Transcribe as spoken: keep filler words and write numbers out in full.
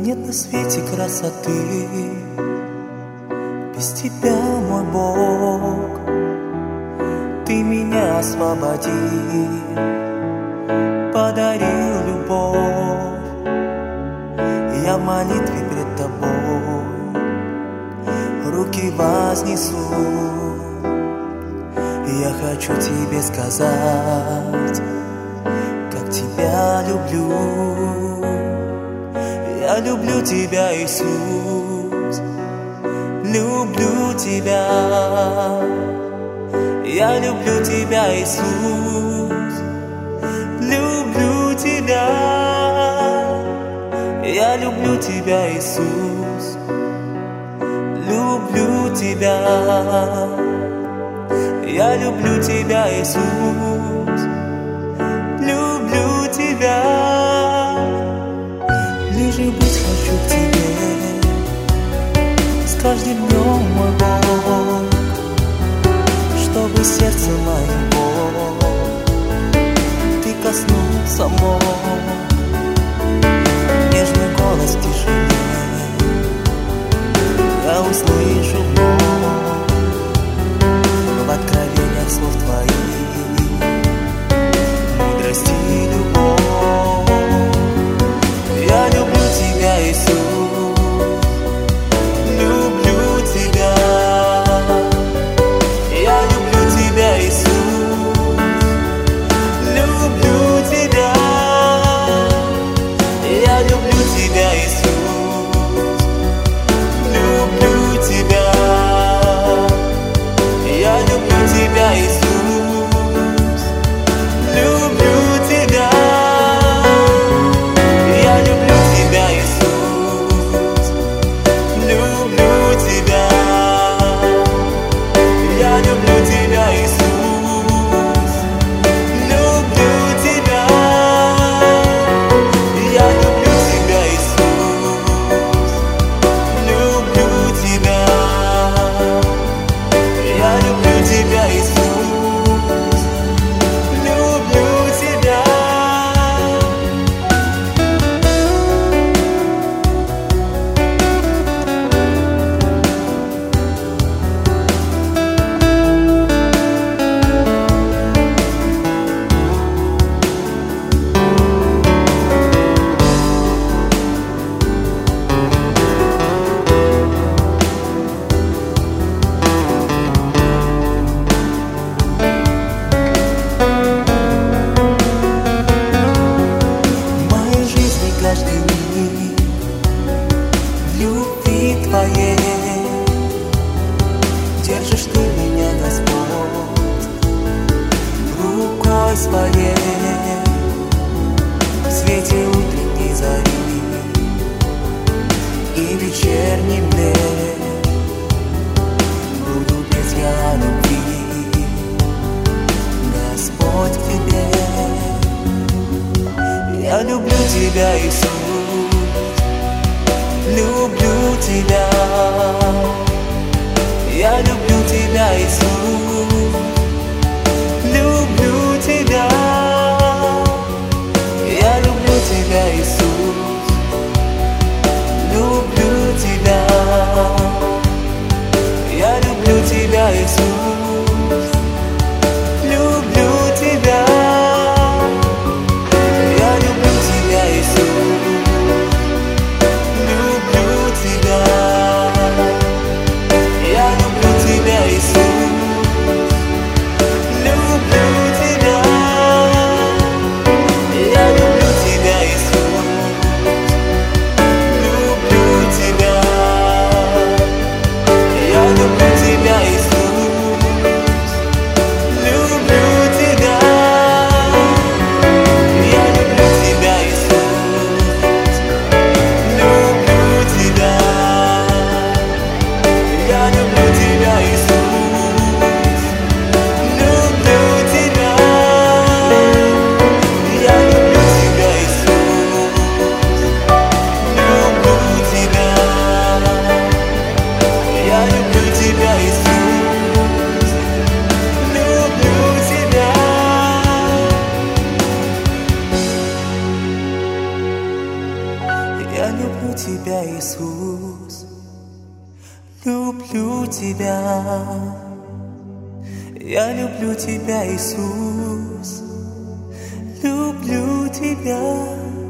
Нет на свете красоты без тебя, мой Бог. Ты меня освободил, подарил любовь. Я в молитве пред тобой руки вознесу. Я хочу тебе сказать, как тебя люблю. Я люблю тебя, Иисус, люблю тебя. Я люблю тебя, Иисус, люблю тебя. Я люблю тебя, Иисус, люблю тебя. Я люблю тебя, Иисус, люблю тебя. Ближе быть хочу к тебе с каждым днем, мой Бог, чтобы сердце моего ты коснулся мой. Нежный голос в тишине я услышу вновь в откровениях слов твоих, мудрости и любовь. Я люблю тебя, Иисус, люблю тебя. Я люблю тебя, Иисус, люблю тебя. Я люблю тебя, Иисус, люблю тебя. Я люблю тебя, Иисус, люблю тебя. Я люблю тебя, Иисус, люблю тебя. Я люблю тебя, Иисус, люблю тебя. Я люблю тебя, Иисус, люблю тебя. Я люблю тебя, Иисус, люблю тебя. В моей жизни каждый миг в любви твоей держишь ты меня, Господь, рукой своей. В свете утренней зари и вечерней мгле буду петь я о любви, Господь, к тебе. Я люблю тебя, Иисус, люблю тебя. Я люблю тебя, Иисус, люблю тебя. Я люблю тебя, Иисус, люблю тебя. Я люблю тебя, Иисус, люблю тебя. Я люблю тебя, Иисус, люблю тебя. Я люблю тебя, Иисус, люблю тебя. Я люблю тебя, Иисус, Я люблю тебя, Иисус, люблю тебя. Я люблю тебя, Иисус, люблю тебя.